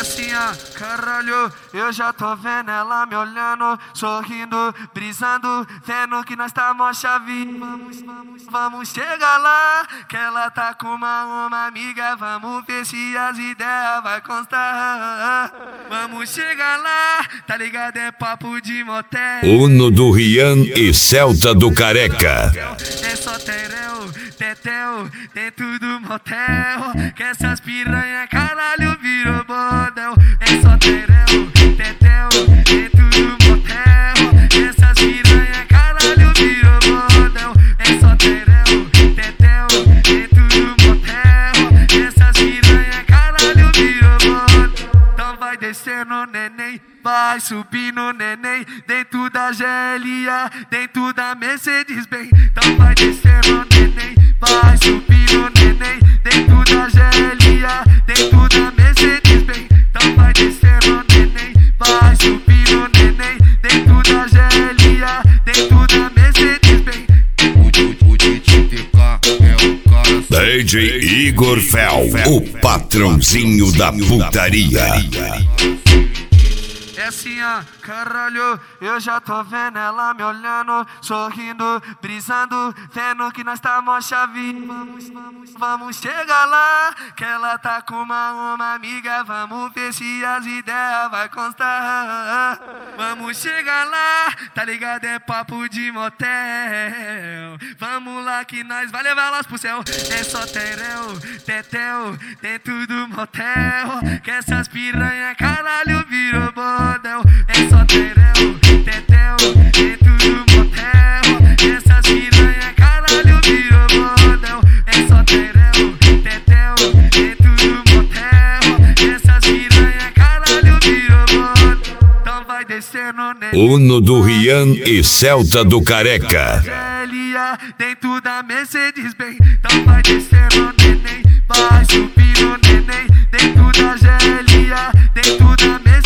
assim, ó, caralho, eu já tô vendo ela me olhando, sorrindo, brisando, vendo que nós tá mó chave. Vamos chegar lá, que ela tá com uma amiga, vamos ver se as ideias vai constar. Vamos chegar lá, tá ligado? É papo de motel. Uno do Rian e Celta do Careca. É só tereu, tetel, dentro do motel. Que essas piranha, caralho, virou bordel. É só tereu, tetel, dentro do motel. Que essas piranha, caralho, virou bordel. É só tereu, tetel, dentro do motel. Que essas piranha, caralho, virou bordel. Então vai descendo, neném, vai subindo, neném, dentro da GLA, dentro da Mercedes-Benz. Então vai descendo, neném, vai subindo, neném, dentro da GLA, dentro da Mercedes-Benz. Então vai descendo, neném, vai subindo, neném, dentro da GLA, dentro da Mercedes-Benz. O DJTK é o cara. DJ Igor Fel, o patrãozinho da putaria. É assim, ó, caralho, eu já tô vendo ela me olhando, sorrindo, brisando, vendo que nós tá mó chave. Vamos chegar lá, que ela tá com uma amiga, vamos ver se as ideias vai constar. Vamos chegar lá, tá ligado? É papo de motel. Vamos lá que nós vai levar elas pro céu. É só tereu, tetel, dentro do motel. Que essas piranha, caralho, virou bordel. É só tereu, tetel, dentro do motel. Que essas piranha, caralho, virou bordel. É só tereu, tetel, dentro do motel. Que essas piranha, caralho, virou bordel. Então vai descendo, neném. Uno do Rian e Celta do Careca. GLA, dentro da Mercedes-Benz. Então vai descendo, neném, vai subindo, neném, dentro da GLA, dentro da Mercedes-Benz.